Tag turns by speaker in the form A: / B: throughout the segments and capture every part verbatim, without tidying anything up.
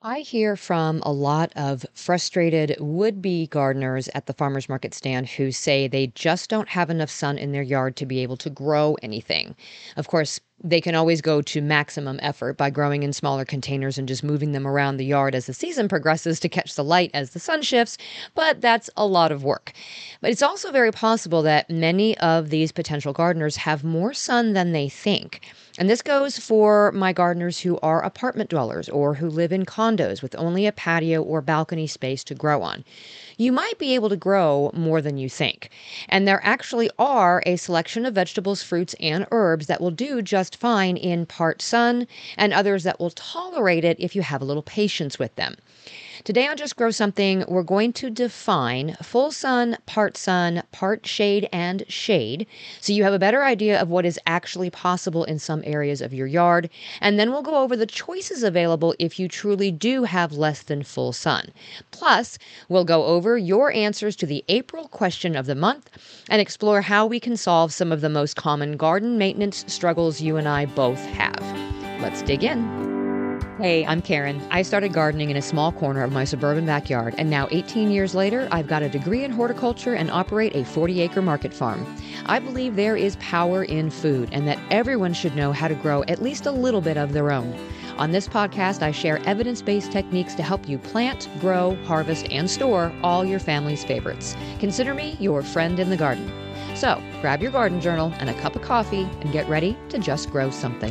A: I hear from a lot of frustrated would-be gardeners at the farmers market stand who say they just don't have enough sun in their yard to be able to grow anything. Of course, they can always go to maximum effort by growing in smaller containers and just moving them around the yard as the season progresses to catch the light as the sun shifts, but that's a lot of work. But it's also very possible that many of these potential gardeners have more sun than they think. And this goes for my gardeners who are apartment dwellers or who live in condos with only a patio or balcony space to grow on. You might be able to grow more than you think. And there actually are a selection of vegetables, fruits, and herbs that will do just fine in part sun, and others that will tolerate it if you have a little patience with them. Today on Just Grow Something, we're going to define full sun, part sun, part shade, and shade, so you have a better idea of what is actually possible in some areas of your yard. And then we'll go over the choices available if you truly do have less than full sun. Plus, we'll go over your answers to the April question of the month and explore how we can solve some of the most common garden maintenance struggles you and I both have. Let's dig in. Hey, I'm Karen. I started gardening in a small corner of my suburban backyard, and now eighteen years later, I've got a degree in horticulture and operate a forty-acre market farm. I believe there is power in food and that everyone should know how to grow at least a little bit of their own. On this podcast, I share evidence-based techniques to help you plant, grow, harvest, and store all your family's favorites. Consider me your friend in the garden. So, grab your garden journal and a cup of coffee and get ready to just grow something.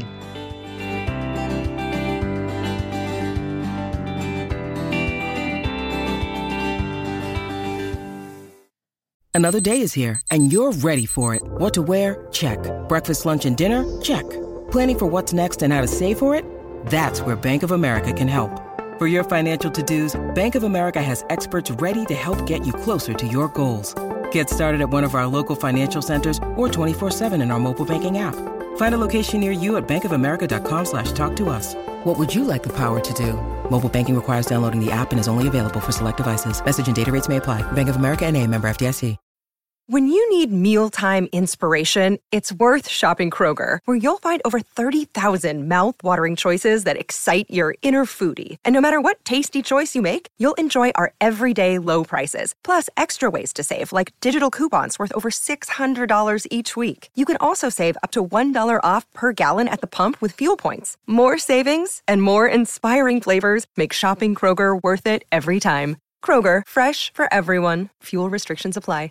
B: Another day is here, and you're ready for it. What to wear? Check. Breakfast, lunch, and dinner? Check. Planning for what's next and how to save for it? That's where Bank of America can help. For your financial to-dos, Bank of America has experts ready to help get you closer to your goals. Get started at one of our local financial centers or twenty-four seven in our mobile banking app. Find a location near you at bankofamerica.com slash talk to us. What would you like the power to do? Mobile banking requires downloading the app and is only available for select devices. Message and data rates may apply. Bank of America N A, member F D I C.
C: When you need mealtime inspiration, it's worth shopping Kroger, where you'll find over thirty thousand mouth-watering choices that excite your inner foodie. And no matter what tasty choice you make, you'll enjoy our everyday low prices, plus extra ways to save, like digital coupons worth over six hundred dollars each week. You can also save up to one dollar off per gallon at the pump with fuel points. More savings and more inspiring flavors make shopping Kroger worth it every time. Kroger, fresh for everyone. Fuel restrictions apply.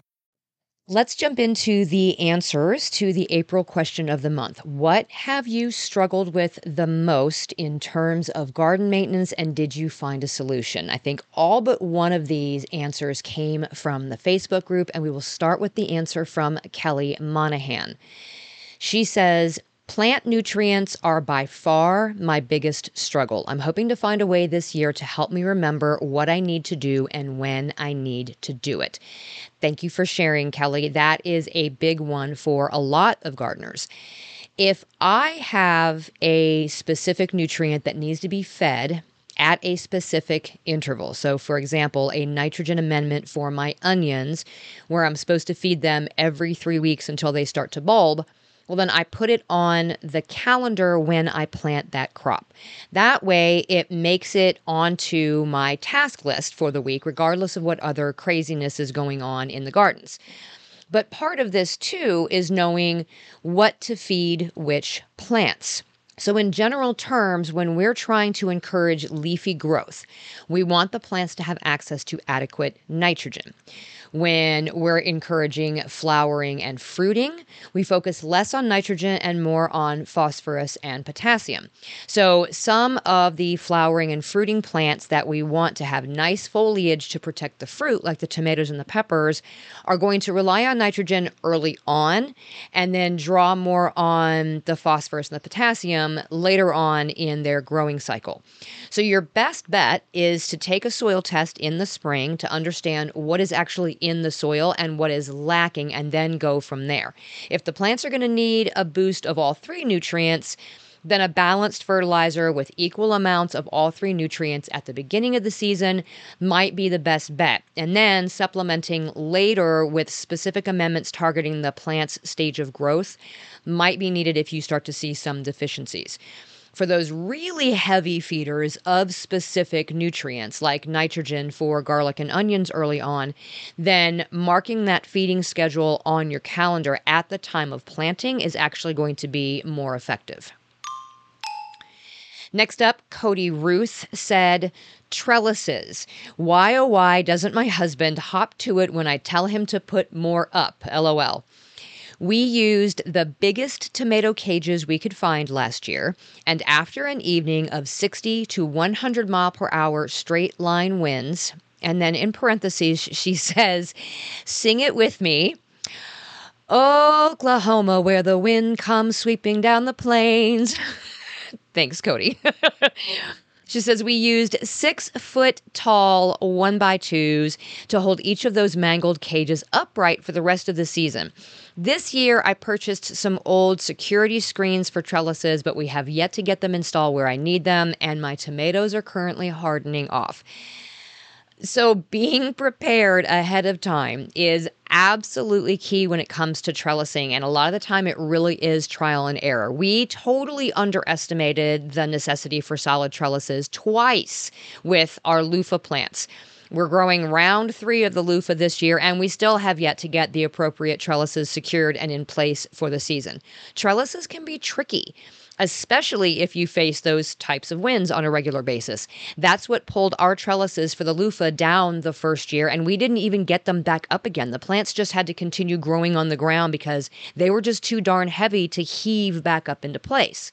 A: Let's jump into the answers to the April question of the month. What have you struggled with the most in terms of garden maintenance, and did you find a solution? I think all but one of these answers came from the Facebook group, and we will start with the answer from Kelly Monahan. She says, plant nutrients are by far my biggest struggle. I'm hoping to find a way this year to help me remember what I need to do and when I need to do it. Thank you for sharing, Kelly. That is a big one for a lot of gardeners. If I have a specific nutrient that needs to be fed at a specific interval, so for example, a nitrogen amendment for my onions, where I'm supposed to feed them every three weeks until they start to bulb, well, then I put it on the calendar when I plant that crop. That way, it makes it onto my task list for the week, regardless of what other craziness is going on in the gardens. But part of this, too, is knowing what to feed which plants. So in general terms, when we're trying to encourage leafy growth, we want the plants to have access to adequate nitrogen. When we're encouraging flowering and fruiting, we focus less on nitrogen and more on phosphorus and potassium. So some of the flowering and fruiting plants that we want to have nice foliage to protect the fruit, like the tomatoes and the peppers, are going to rely on nitrogen early on and then draw more on the phosphorus and the potassium later on in their growing cycle. So your best bet is to take a soil test in the spring to understand what is actually in the soil and what is lacking, and then go from there. If the plants are going to need a boost of all three nutrients, then a balanced fertilizer with equal amounts of all three nutrients at the beginning of the season might be the best bet. And then supplementing later with specific amendments targeting the plant's stage of growth might be needed if you start to see some deficiencies. For those really heavy feeders of specific nutrients like nitrogen for garlic and onions early on, then marking that feeding schedule on your calendar at the time of planting is actually going to be more effective. Next up, Cody Ruth said, trellises. Why oh why doesn't my husband hop to it when I tell him to put more up? LOL. We used the biggest tomato cages we could find last year, and after an evening of sixty to one hundred mile per hour straight line winds, and then in parentheses, she says, sing it with me. Oklahoma, where the wind comes sweeping down the plains. Thanks, Cody. She says we used six foot tall one by twos to hold each of those mangled cages upright for the rest of the season. This year, I purchased some old security screens for trellises, but we have yet to get them installed where I need them, and my tomatoes are currently hardening off. So being prepared ahead of time is absolutely key when it comes to trellising. And a lot of the time it really is trial and error. We totally underestimated the necessity for solid trellises twice with our loofah plants. We're growing round three of the loofah this year, and we still have yet to get the appropriate trellises secured and in place for the season. Trellises can be tricky, especially if you face those types of winds on a regular basis. That's what pulled our trellises for the loofah down the first year, and we didn't even get them back up again. The plants just had to continue growing on the ground because they were just too darn heavy to heave back up into place.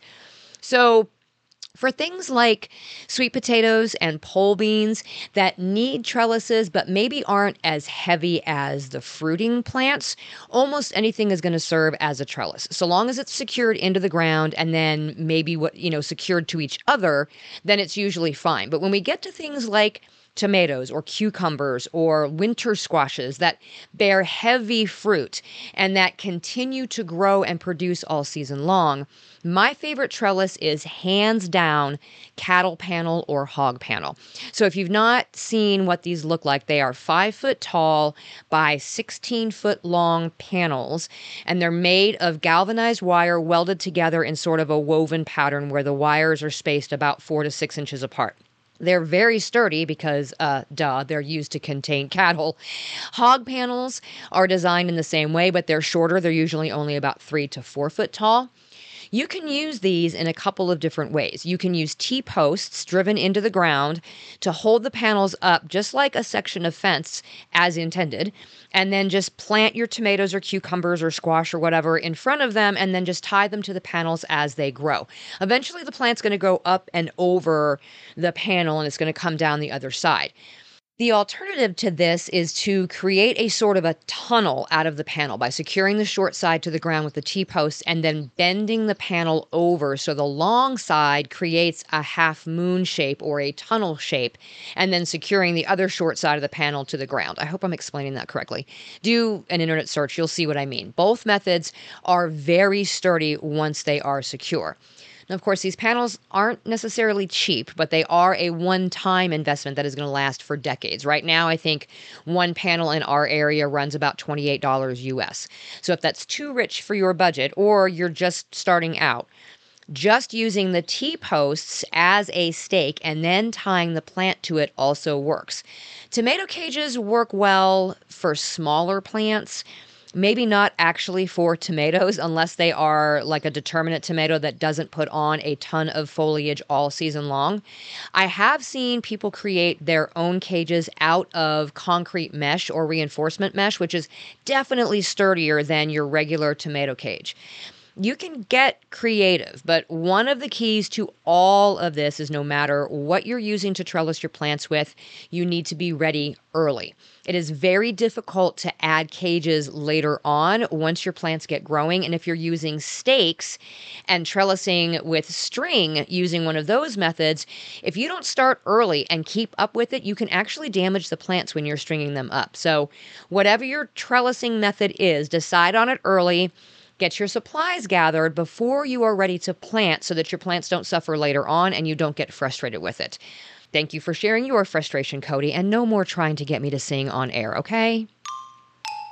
A: So for things like sweet potatoes and pole beans that need trellises but maybe aren't as heavy as the fruiting plants, almost anything is going to serve as a trellis. So long as it's secured into the ground and then maybe what, you know, secured to each other, then it's usually fine. But when we get to things like tomatoes or cucumbers or winter squashes that bear heavy fruit and that continue to grow and produce all season long, my favorite trellis is hands down cattle panel or hog panel. So if you've not seen what these look like, they are five foot tall by sixteen foot long panels, and they're made of galvanized wire welded together in sort of a woven pattern where the wires are spaced about four to six inches apart. They're very sturdy because, uh, duh, they're used to contain cattle. Hog panels are designed in the same way, but they're shorter. They're usually only about three to four foot tall. You can use these in a couple of different ways. You can use T-posts driven into the ground to hold the panels up just like a section of fence as intended, and then just plant your tomatoes or cucumbers or squash or whatever in front of them and then just tie them to the panels as they grow. Eventually the plant's going to go up and over the panel and it's going to come down the other side. The alternative to this is to create a sort of a tunnel out of the panel by securing the short side to the ground with the T-posts and then bending the panel over so the long side creates a half moon shape or a tunnel shape, and then securing the other short side of the panel to the ground. I hope I'm explaining that correctly. Do an internet search, you'll see what I mean. Both methods are very sturdy once they are secure. Now, of course, these panels aren't necessarily cheap, but they are a one-time investment that is going to last for decades. Right now, I think one panel in our area runs about twenty-eight dollars U S. So if that's too rich for your budget or you're just starting out, just using the T-posts as a stake and then tying the plant to it also works. Tomato cages work well for smaller plants. Maybe not actually for tomatoes unless they are like a determinate tomato that doesn't put on a ton of foliage all season long. I have seen people create their own cages out of concrete mesh or reinforcement mesh, which is definitely sturdier than your regular tomato cage. You can get creative, but one of the keys to all of this is no matter what you're using to trellis your plants with, you need to be ready early. It is very difficult to add cages later on once your plants get growing. And if you're using stakes and trellising with string using one of those methods, if you don't start early and keep up with it, you can actually damage the plants when you're stringing them up. So whatever your trellising method is, decide on it early. Get your supplies gathered before you are ready to plant so that your plants don't suffer later on and you don't get frustrated with it. Thank you for sharing your frustration, Cody, and no more trying to get me to sing on air, okay?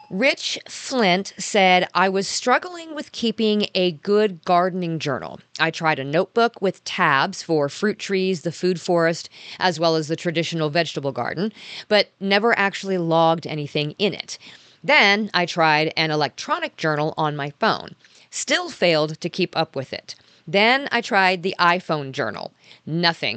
A: Rich Flint said, I was struggling with keeping a good gardening journal. I tried a notebook with tabs for fruit trees, the food forest, as well as the traditional vegetable garden, but never actually logged anything in it. Then I tried an electronic journal on my phone. Still failed to keep up with it. Then I tried the iPhone journal. Nothing.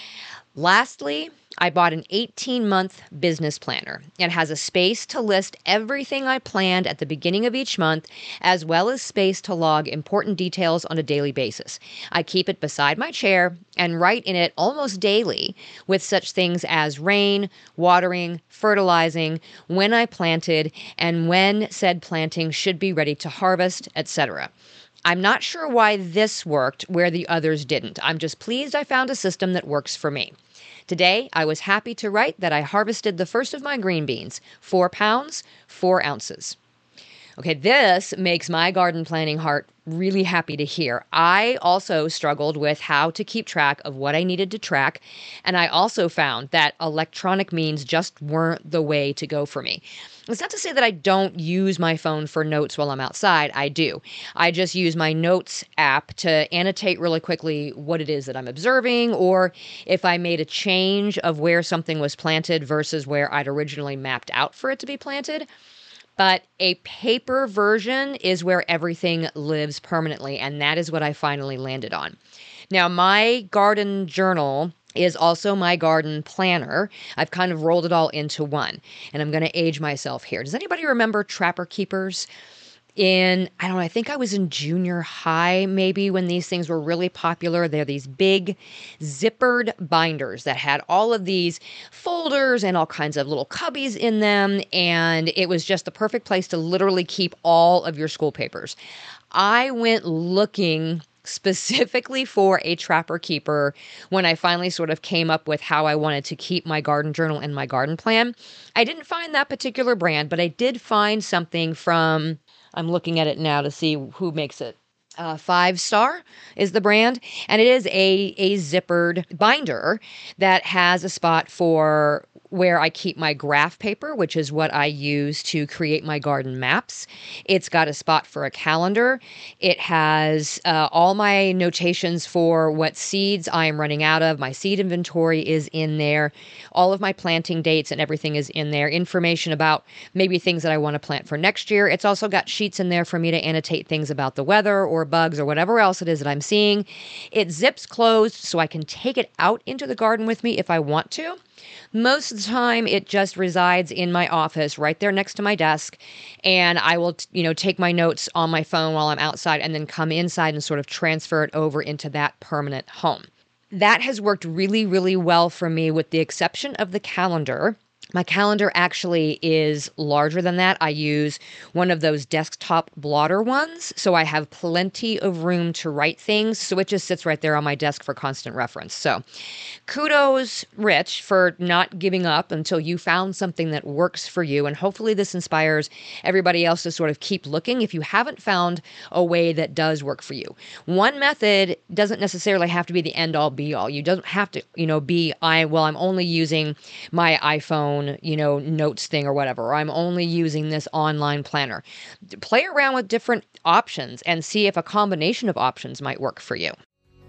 A: Lastly, I bought an eighteen-month business planner. It has a space to list everything I planned at the beginning of each month, as well as space to log important details on a daily basis. I keep it beside my chair and write in it almost daily with such things as rain, watering, fertilizing, when I planted, and when said planting should be ready to harvest, et cetera. I'm not sure why this worked where the others didn't. I'm just pleased I found a system that works for me. Today, I was happy to write that I harvested the first of my green beans, four pounds, four ounces. Okay, this makes my garden planning heart really happy to hear. I also struggled with how to keep track of what I needed to track, and I also found that electronic means just weren't the way to go for me. It's not to say that I don't use my phone for notes while I'm outside. I do. I just use my notes app to annotate really quickly what it is that I'm observing, or if I made a change of where something was planted versus where I'd originally mapped out for it to be planted. But a paper version is where everything lives permanently, and that is what I finally landed on. Now, my garden journal is also my garden planner. I've kind of rolled it all into one, and I'm going to age myself here. Does anybody remember Trapper Keepers? In, I don't know, I think I was in junior high maybe when these things were really popular. They're these big zippered binders that had all of these folders and all kinds of little cubbies in them. And it was just the perfect place to literally keep all of your school papers. I went looking specifically for a Trapper Keeper when I finally sort of came up with how I wanted to keep my garden journal and my garden plan. I didn't find that particular brand, but I did find something from, I'm looking at it now to see who makes it. Uh, Five Star is the brand, and it is a, a zippered binder that has a spot for where I keep my graph paper, which is what I use to create my garden maps. It's got a spot for a calendar. It has uh, all my notations for what seeds I am running out of. My seed inventory is in there. All of my planting dates and everything is in there. Information about maybe things that I want to plant for next year. It's also got sheets in there for me to annotate things about the weather or bugs or whatever else it is that I'm seeing. It zips closed so I can take it out into the garden with me if I want to. Most of the time, it just resides in my office right there next to my desk, and I will, you know, take my notes on my phone while I'm outside and then come inside and sort of transfer it over into that permanent home. That has worked really, really well for me with the exception of the calendar. My calendar actually is larger than that. I use one of those desktop blotter ones, so I have plenty of room to write things, so it just sits right there on my desk for constant reference. So kudos, Rich, for not giving up until you found something that works for you, and hopefully this inspires everybody else to sort of keep looking if you haven't found a way that does work for you. One method doesn't necessarily have to be the end-all, be-all. You don't have to, you know, be, I well, I'm only using my iPhone, you know, notes thing or whatever, or I'm only using this online planner. Play around with different options and see if a combination of options might work for you.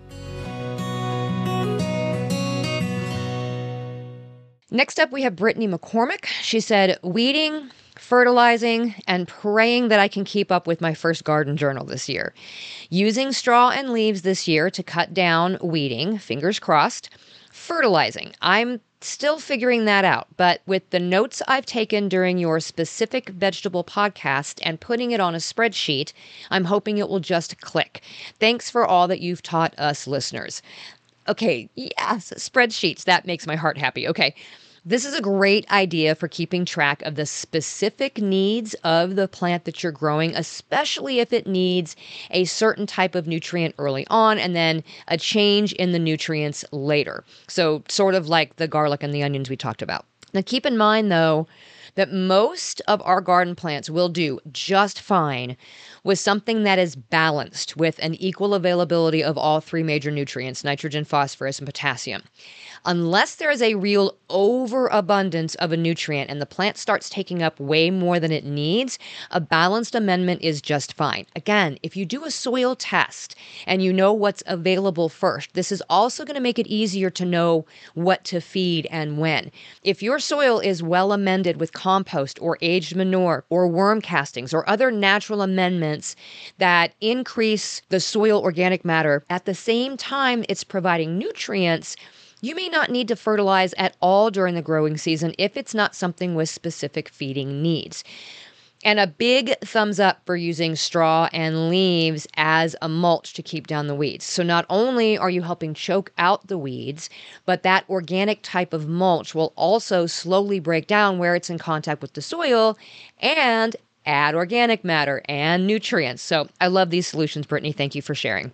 A: Next up, we have Brittany McCormick. She said, weeding, fertilizing, and praying that I can keep up with my first garden journal this year. Using straw and leaves this year to cut down weeding, fingers crossed. Fertilizing. I'm still figuring that out, but with the notes I've taken during your specific vegetable podcast and putting it on a spreadsheet, I'm hoping it will just click. Thanks for all that you've taught us listeners. Okay, yes, spreadsheets. That makes my heart happy. Okay. This is a great idea for keeping track of the specific needs of the plant that you're growing, especially if it needs a certain type of nutrient early on and then a change in the nutrients later. So sort of like the garlic and the onions we talked about. Now keep in mind, though, that most of our garden plants will do just fine with something that is balanced with an equal availability of all three major nutrients, nitrogen, phosphorus, and potassium. Unless there is a real overabundance of a nutrient and the plant starts taking up way more than it needs, a balanced amendment is just fine. Again, if you do a soil test and you know what's available first, this is also going to make it easier to know what to feed and when. If your soil is well amended with compost or aged manure or worm castings or other natural amendments that increase the soil organic matter at the same time it's providing nutrients, you may not need to fertilize at all during the growing season if it's not something with specific feeding needs. And a big thumbs up for using straw and leaves as a mulch to keep down the weeds. So not only are you helping choke out the weeds, but that organic type of mulch will also slowly break down where it's in contact with the soil and add organic matter and nutrients. So I love these solutions, Brittany. Thank you for sharing.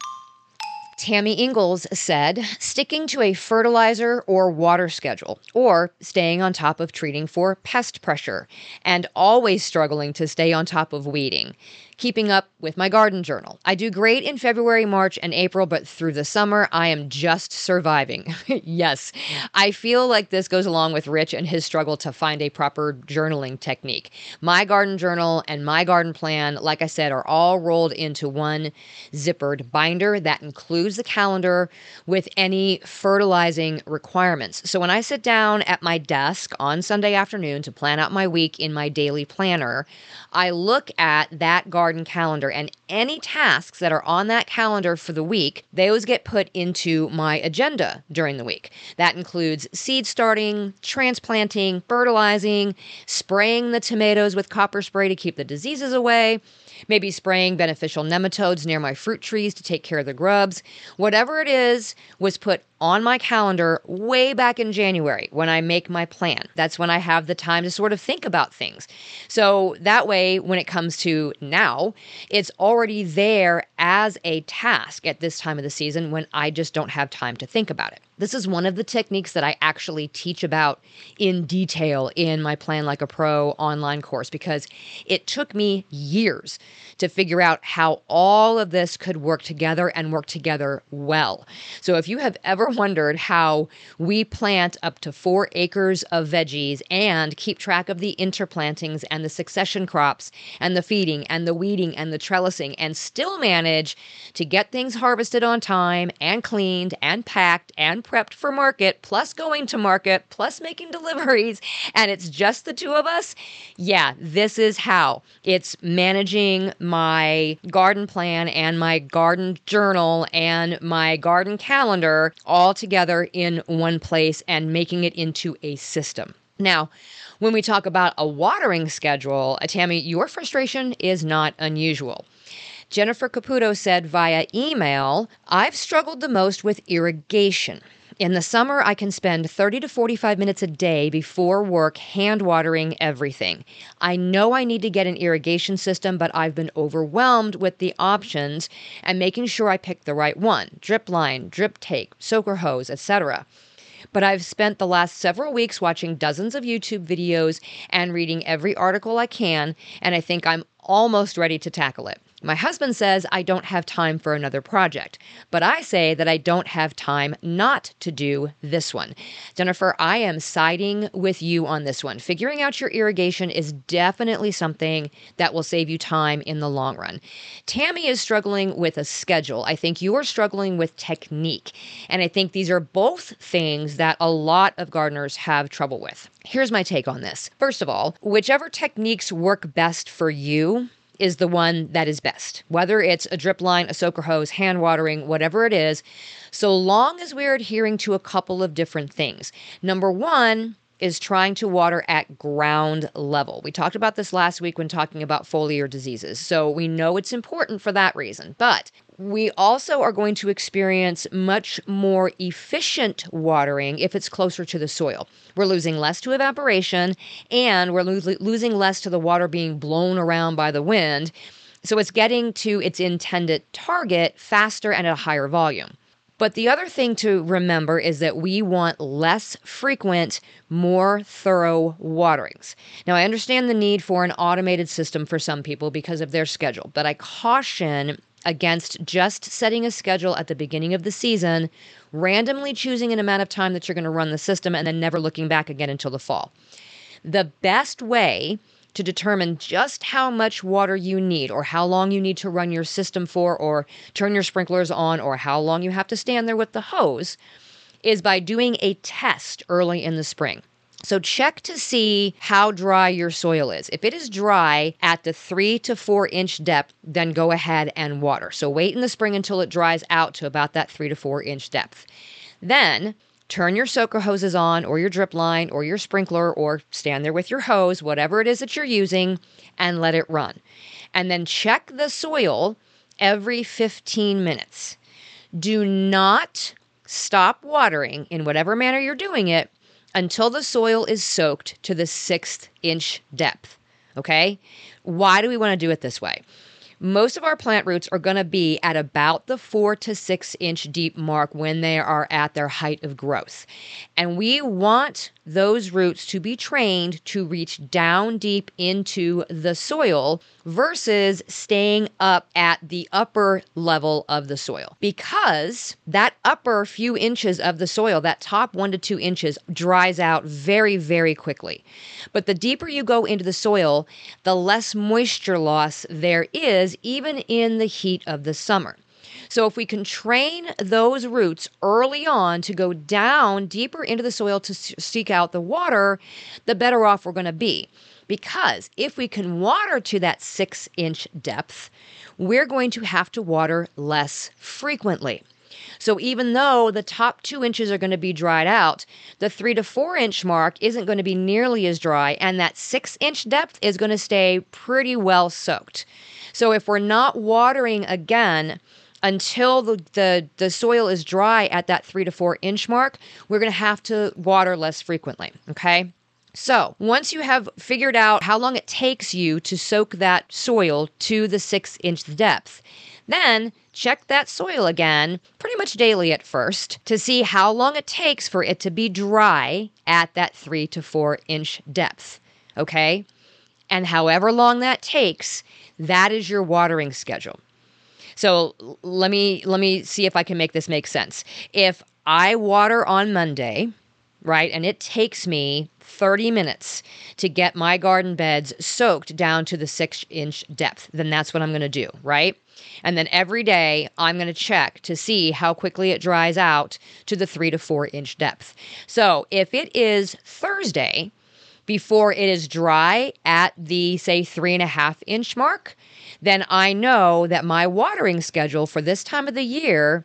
A: Tammy Ingalls said, sticking to a fertilizer or water schedule, or staying on top of treating for pest pressure, and always struggling to stay on top of weeding. Keeping up with my garden journal. I do great in February, March, and April, but through the summer, I am just surviving. Yes, I feel like this goes along with Rich and his struggle to find a proper journaling technique. My garden journal and my garden plan, like I said, are all rolled into one zippered binder that includes the calendar with any fertilizing requirements. So when I sit down at my desk on Sunday afternoon to plan out my week in my daily planner, I look at that garden calendar, and any tasks that are on that calendar for the week, those get put into my agenda during the week. That includes seed starting, transplanting, fertilizing, spraying the tomatoes with copper spray to keep the diseases away, maybe spraying beneficial nematodes near my fruit trees to take care of the grubs. Whatever it is was put on my calendar way back in January when I make my plan. That's when I have the time to sort of think about things. So that way, when it comes to now, it's already there as a task at this time of the season when I just don't have time to think about it. This is one of the techniques that I actually teach about in detail in my Plan Like a Pro online course, because it took me years to figure out how all of this could work together and work together well. So if you have ever wondered how we plant up to four acres of veggies and keep track of the interplantings and the succession crops and the feeding and the weeding and the trellising and still manage to get things harvested on time and cleaned and packed and prepped for market, plus going to market, plus making deliveries, and it's just the two of us, yeah, this is how. It's managing my garden plan and my garden journal and my garden calendar all together in one place and making it into a system. Now, when we talk about a watering schedule, Tammy, your frustration is not unusual. Jennifer Caputo said via email, I've struggled the most with irrigation. In the summer, I can spend thirty to forty-five minutes a day before work hand watering everything. I know I need to get an irrigation system, but I've been overwhelmed with the options and making sure I pick the right one. Drip line, drip take, soaker hose, et cetera. But I've spent the last several weeks watching dozens of YouTube videos and reading every article I can, and I think I'm almost ready to tackle it. My husband says I don't have time for another project, but I say that I don't have time not to do this one. Jennifer, I am siding with you on this one. Figuring out your irrigation is definitely something that will save you time in the long run. Tammy is struggling with a schedule. I think you're struggling with technique. And I think these are both things that a lot of gardeners have trouble with. Here's my take on this. First of all, whichever techniques work best for you is the one that is best. Whether it's a drip line, a soaker hose, hand watering, whatever it is, so long as we're adhering to a couple of different things. Number one is trying to water at ground level. We talked about this last week when talking about foliar diseases, so we know it's important for that reason. But we also are going to experience much more efficient watering if it's closer to the soil. We're losing less to evaporation, and we're lo- losing less to the water being blown around by the wind. So it's getting to its intended target faster and at a higher volume. But the other thing to remember is that we want less frequent, more thorough waterings. Now, I understand the need for an automated system for some people because of their schedule, but I caution against just setting a schedule at the beginning of the season randomly choosing an amount of time that you're going to run the system and then never looking back again until the fall. The best way to determine just how much water you need or how long you need to run your system for or turn your sprinklers on or how long you have to stand there with the hose is by doing a test early in the spring. So check to see how dry your soil is. If it is dry at the three to four inch depth, then go ahead and water. So wait in the spring until it dries out to about that three to four inch depth. Then turn your soaker hoses on or your drip line or your sprinkler or stand there with your hose, whatever it is that you're using, and let it run. And then check the soil every fifteen minutes. Do not stop watering in whatever manner you're doing it until the soil is soaked to the sixth inch depth, okay? Why do we want to do it this way? Most of our plant roots are going to be at about the four to six inch deep mark when they are at their height of growth. And we want those roots to be trained to reach down deep into the soil versus staying up at the upper level of the soil. Because that upper few inches of the soil, that top one to two inches, dries out very, very quickly. But the deeper you go into the soil, the less moisture loss there is, even in the heat of the summer. So if we can train those roots early on to go down deeper into the soil to seek out the water, the better off we're going to be. Because if we can water to that six inch depth, we're going to have to water less frequently. So even though the top two inches are going to be dried out, the three to four inch mark isn't going to be nearly as dry, and that six inch depth is going to stay pretty well soaked. So if we're not watering again until the, the, the soil is dry at that three to four inch mark, we're going to have to water less frequently, okay? So once you have figured out how long it takes you to soak that soil to the six inch depth, then check that soil again, pretty much daily at first, to see how long it takes for it to be dry at that three to four inch depth, okay? And however long that takes, that is your watering schedule. So let me let me see if I can make this make sense. If I water on Monday, right, and it takes me thirty minutes to get my garden beds soaked down to the six inch depth, then that's what I'm going to do, right? And then every day I'm going to check to see how quickly it dries out to the three to four inch depth. So if it is Thursday before it is dry at the, say, three and a half inch mark, then I know that my watering schedule for this time of the year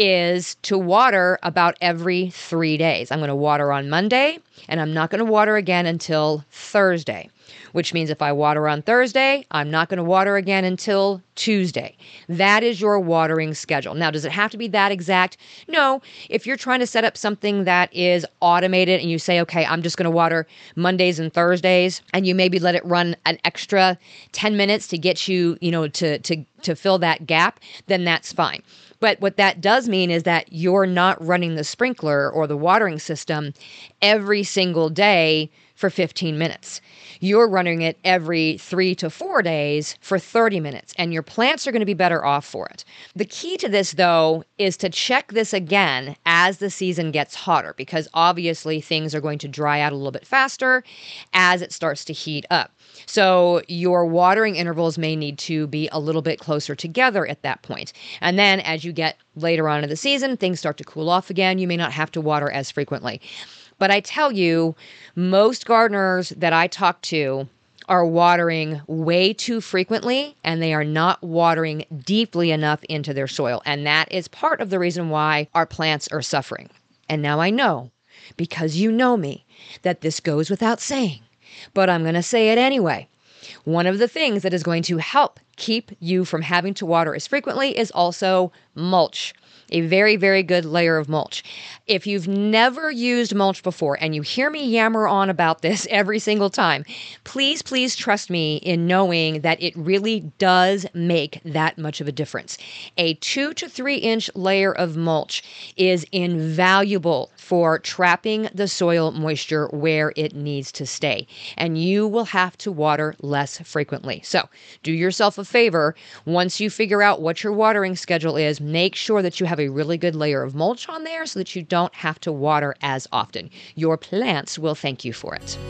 A: is to water about every three days. I'm going to water on Monday, and I'm not going to water again until Thursday, which means if I water on Thursday, I'm not going to water again until Tuesday. That is your watering schedule. Now, does it have to be that exact? No. If you're trying to set up something that is automated and you say, okay, I'm just going to water Mondays and Thursdays, and you maybe let it run an extra ten minutes to get you, you know, to, to, to fill that gap, then that's fine. But what that does mean is that you're not running the sprinkler or the watering system every single day for fifteen minutes. You're running it every three to four days for thirty minutes, and your plants are going to be better off for it. The key to this, though, is to check this again as the season gets hotter, because obviously things are going to dry out a little bit faster as it starts to heat up. So your watering intervals may need to be a little bit closer together at that point. And then as you get later on in the season, things start to cool off again. You may not have to water as frequently. But I tell you, most gardeners that I talk to are watering way too frequently, and they are not watering deeply enough into their soil. And that is part of the reason why our plants are suffering. And now I know, because you know me, that this goes without saying, but I'm going to say it anyway. One of the things that is going to help keep you from having to water as frequently is also mulch. A very, very good layer of mulch. If you've never used mulch before and you hear me yammer on about this every single time, please, please trust me in knowing that it really does make that much of a difference. A two to three inch layer of mulch is invaluable for trapping the soil moisture where it needs to stay. And you will have to water less frequently. So do yourself a favor. Once you figure out what your watering schedule is, make sure that you have have a really good layer of mulch on there so that you don't have to water as often. Your plants will thank you for it.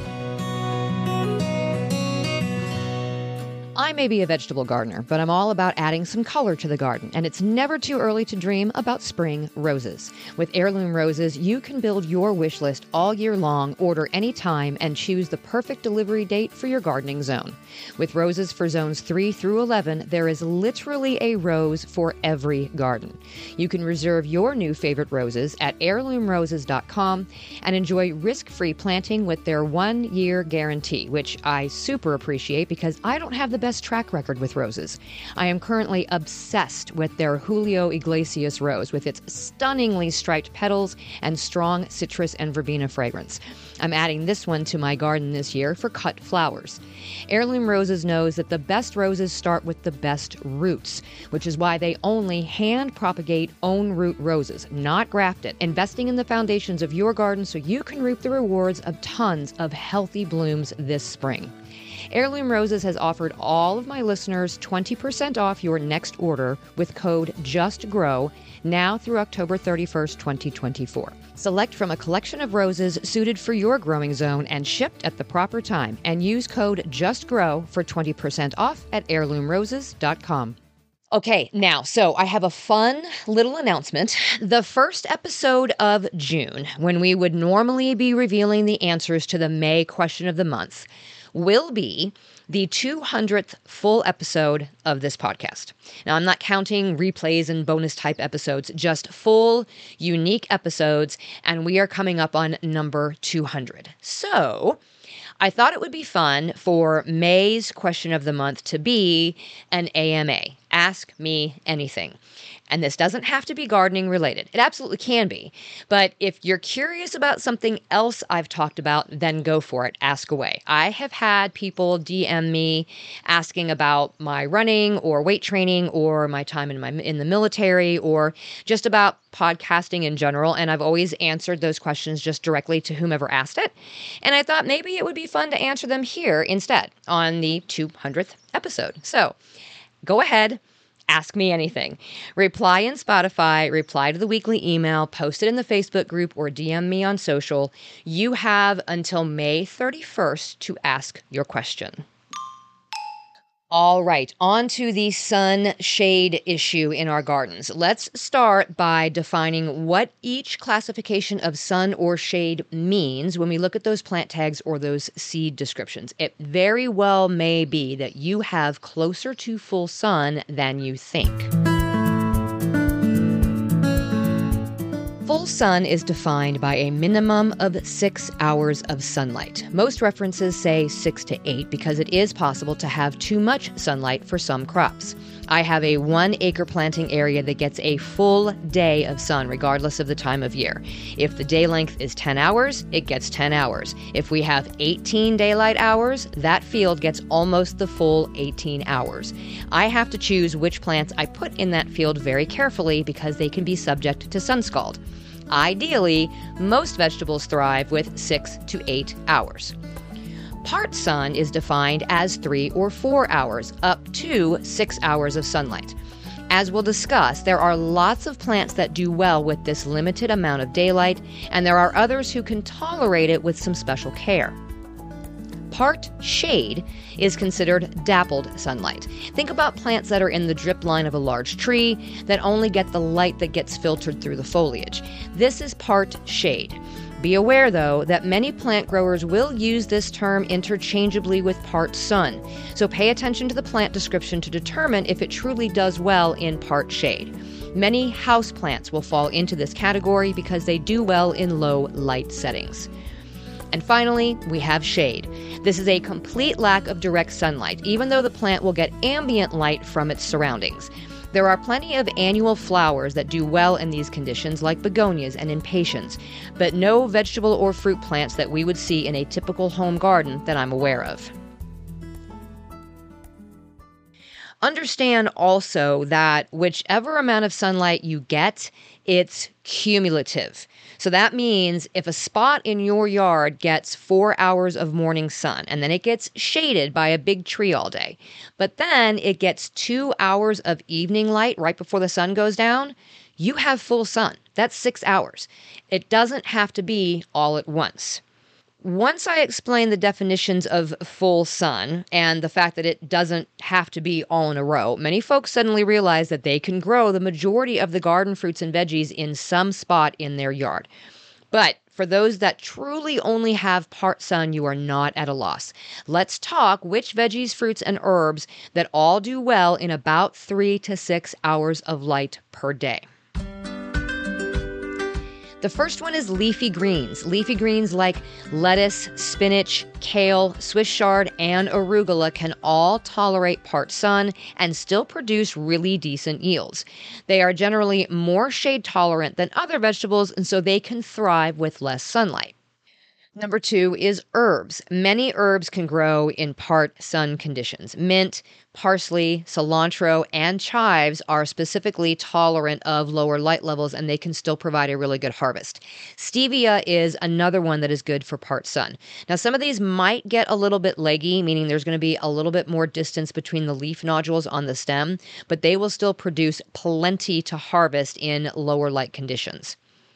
A: I may be a vegetable gardener, but I'm all about adding some color to the garden, and it's never too early to dream about spring roses. With Heirloom Roses, you can build your wish list all year long, order anytime, and choose the perfect delivery date for your gardening zone. With roses for zones three through eleven, there is literally a rose for every garden. You can reserve your new favorite roses at heirloom roses dot com and enjoy risk-free planting with their one-year guarantee, which I super appreciate because I don't have the best track record with roses. I am currently obsessed with their Julio Iglesias rose with its stunningly striped petals and strong citrus and verbena fragrance. I'm adding this one to my garden this year for cut flowers. Heirloom Roses knows that the best roses start with the best roots, which is why they only hand propagate own root roses, not grafted, investing in the foundations of your garden so you can reap the rewards of tons of healthy blooms this spring. Heirloom Roses has offered all of my listeners twenty percent off your next order with code JUSTGROW now through October thirty-first, twenty twenty-four. Select from a collection of roses suited for your growing zone and shipped at the proper time, and use code JUSTGROW for twenty percent off at heirloom roses dot com. Okay, now, so I have a fun little announcement. The first episode of June, when we would normally be revealing the answers to the May question of the month, will be the two hundredth full episode of this podcast. Now, I'm not counting replays and bonus type episodes, just full, unique episodes, and we are coming up on number two hundred. So I thought it would be fun for May's question of the month to be an A M A, Ask Me Anything. And this doesn't have to be gardening related. It absolutely can be. But if you're curious about something else I've talked about, then go for it. Ask away. I have had people D M me asking about my running or weight training or my time in my in the military or just about podcasting in general. And I've always answered those questions just directly to whomever asked it. And I thought maybe it would be fun to answer them here instead on the two hundredth episode. So go ahead. Ask me anything. Reply in Spotify, reply to the weekly email, post it in the Facebook group, or D M me on social. You have until May thirty-first to ask your question. All right, on to the sun shade issue in our gardens. Let's start by defining what each classification of sun or shade means when we look at those plant tags or those seed descriptions. It very well may be that you have closer to full sun than you think. Full sun is defined by a minimum of six hours of sunlight. Most references say six to eight because it is possible to have too much sunlight for some crops. I have a one acre planting area that gets a full day of sun regardless of the time of year. If the day length is ten hours, it gets ten hours. If we have eighteen daylight hours, that field gets almost the full eighteen hours. I have to choose which plants I put in that field very carefully because they can be subject to sun scald. Ideally, most vegetables thrive with six to eight hours. Part sun is defined as three or four hours, up to six hours of sunlight. As we'll discuss, there are lots of plants that do well with this limited amount of daylight, and there are others who can tolerate it with some special care. Part shade is considered dappled sunlight. Think about plants that are in the drip line of a large tree that only get the light that gets filtered through the foliage. This is part shade. Be aware, though, that many plant growers will use this term interchangeably with part sun, so pay attention to the plant description to determine if it truly does well in part shade. Many houseplants will fall into this category because they do well in low light settings. And finally, we have shade. This is a complete lack of direct sunlight, even though the plant will get ambient light from its surroundings. There are plenty of annual flowers that do well in these conditions, like begonias and impatiens, but no vegetable or fruit plants that we would see in a typical home garden that I'm aware of. Understand also that whichever amount of sunlight you get, it's cumulative. So that means if a spot in your yard gets four hours of morning sun and then it gets shaded by a big tree all day, but then it gets two hours of evening light right before the sun goes down, you have full sun. That's six hours. It doesn't have to be all at once. Once I explain the definitions of full sun and the fact that it doesn't have to be all in a row, many folks suddenly realize that they can grow the majority of the garden fruits and veggies in some spot in their yard. But for those that truly only have part sun, you are not at a loss. Let's talk which veggies, fruits, and herbs that all do well in about three to six hours of light per day. The first one is leafy greens. Leafy greens like lettuce, spinach, kale, Swiss chard, and arugula can all tolerate part sun and still produce really decent yields. They are generally more shade tolerant than other vegetables, and so they can thrive with less sunlight. Number two is herbs. Many herbs can grow in part sun conditions. Mint, parsley, cilantro, and chives are specifically tolerant of lower light levels, and they can still provide a really good harvest. Stevia is another one that is good for part sun. Now, some of these might get a little bit leggy, meaning there's going to be a little bit more distance between the leaf nodules on the stem, but they will still produce plenty to harvest in lower light conditions.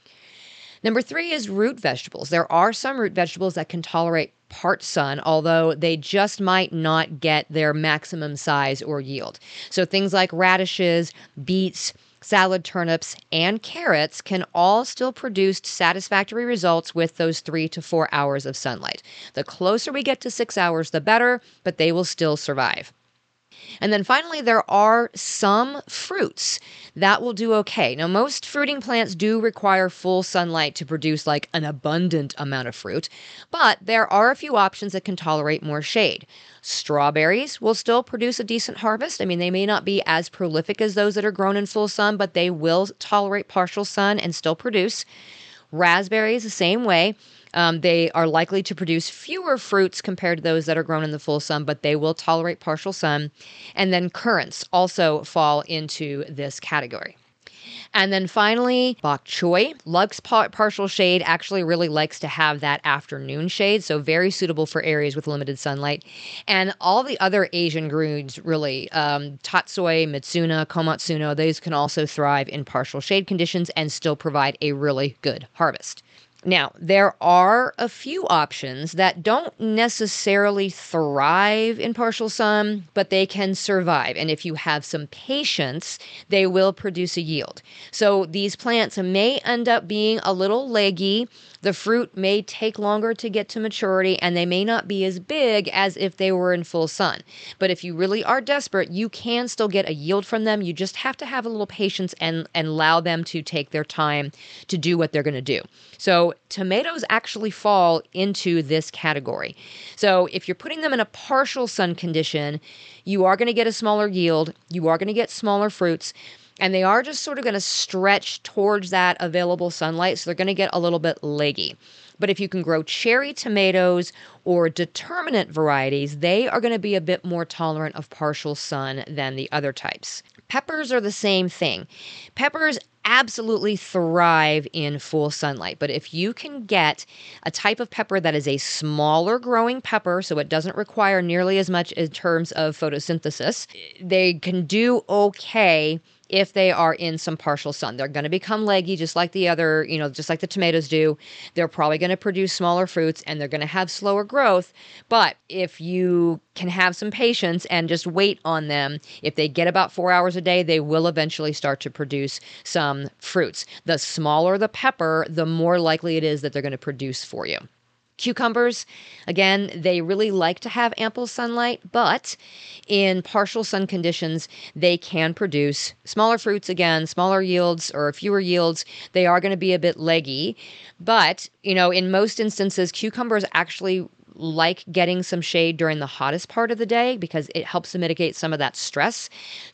A: Number three is root vegetables. There are some root vegetables that can tolerate part sun, although they just might not get their maximum size or yield. So things like radishes, beets, salad turnips, and carrots can all still produce satisfactory results with those three to four hours of sunlight. The closer we get to six hours, the better, but they will still survive. And then finally, there are some fruits that will do okay. Now, most fruiting plants do require full sunlight to produce like an abundant amount of fruit, but there are a few options that can tolerate more shade. Strawberries will still produce a decent harvest. I mean, they may not be as prolific as those that are grown in full sun, but they will tolerate partial sun and still produce. Raspberries, the same way. Um, they are likely to produce fewer fruits compared to those that are grown in the full sun, but they will tolerate partial sun. And then currants also fall into this category. And then finally, bok choy. Loves par- partial shade, actually really likes to have that afternoon shade, so very suitable for areas with limited sunlight. And all the other Asian greens, really, um, tatsoi, mitsuna, komatsuno, those can also thrive in partial shade conditions and still provide a really good harvest. Now, there are a few options that don't necessarily thrive in partial sun, but they can survive. And if you have some patience, they will produce a yield. So these plants may end up being a little leggy. The fruit may take longer to get to maturity, and they may not be as big as if they were in full sun. But if you really are desperate, you can still get a yield from them. You just have to have a little patience and, and allow them to take their time to do what they're going to do. So tomatoes actually fall into this category. So if you're putting them in a partial sun condition, you are going to get a smaller yield. You are going to get smaller fruits. And they are just sort of going to stretch towards that available sunlight, so they're going to get a little bit leggy. But if you can grow cherry tomatoes or determinate varieties, they are going to be a bit more tolerant of partial sun than the other types. Peppers are the same thing. Peppers absolutely thrive in full sunlight. But if you can get a type of pepper that is a smaller growing pepper, so it doesn't require nearly as much in terms of photosynthesis, they can do okay if they are in some partial sun. They're going to become leggy just like the other, you know, just like the tomatoes do. They're probably going to produce smaller fruits and they're going to have slower growth. But if you can have some patience and just wait on them, if they get about four hours a day, they will eventually start to produce some fruits. The smaller the pepper, the more likely it is that they're going to produce for you. Cucumbers, again, they really like to have ample sunlight, but in partial sun conditions, they can produce smaller fruits again, smaller yields or fewer yields. They are going to be a bit leggy, but, you know, in most instances, cucumbers actually like getting some shade during the hottest part of the day because it helps to mitigate some of that stress.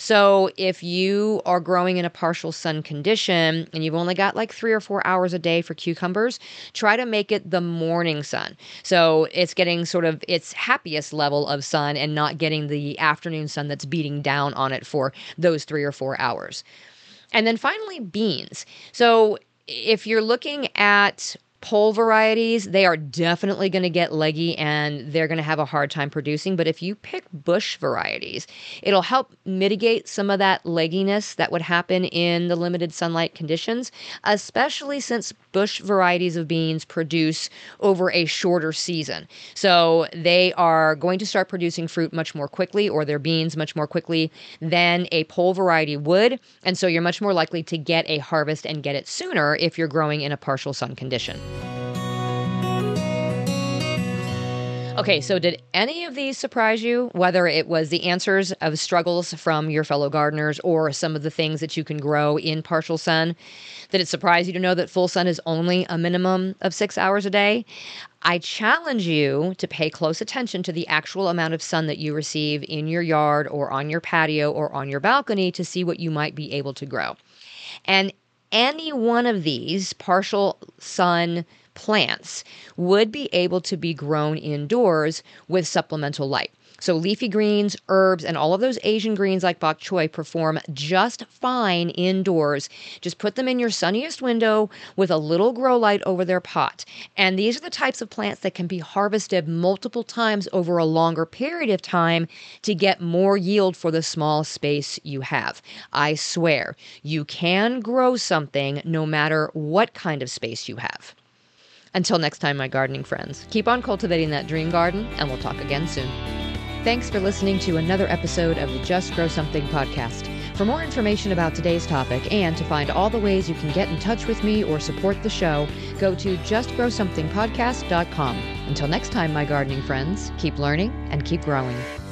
A: So if you are growing in a partial sun condition and you've only got like three or four hours a day for cucumbers, try to make it the morning sun. So it's getting sort of its happiest level of sun and not getting the afternoon sun that's beating down on it for those three or four hours. And then finally, beans. So if you're looking at Pole varieties, they are definitely going to get leggy and they're going to have a hard time producing. But if you pick bush varieties, it'll help mitigate some of that legginess that would happen in the limited sunlight conditions, especially since bush varieties of beans produce over a shorter season. So they are going to start producing fruit much more quickly, or their beans much more quickly than a pole variety would. And so you're much more likely to get a harvest and get it sooner if you're growing in a partial sun condition. Okay, so did any of these surprise you, whether it was the answers of struggles from your fellow gardeners or some of the things that you can grow in partial sun? Did it surprise you to know that full sun is only a minimum of six hours a day? I challenge you to pay close attention to the actual amount of sun that you receive in your yard or on your patio or on your balcony to see what you might be able to grow. And any one of these partial sun plants would be able to be grown indoors with supplemental light. So leafy greens, herbs, and all of those Asian greens like bok choy perform just fine indoors. Just put them in your sunniest window with a little grow light over their pot. And these are the types of plants that can be harvested multiple times over a longer period of time to get more yield for the small space you have. I swear, you can grow something no matter what kind of space you have. Until next time, my gardening friends, keep on cultivating that dream garden, and we'll talk again soon. Thanks for listening to another episode of the Just Grow Something podcast. For more information about today's topic and to find all the ways you can get in touch with me or support the show, go to just grow something podcast dot com. Until next time, my gardening friends, keep learning and keep growing.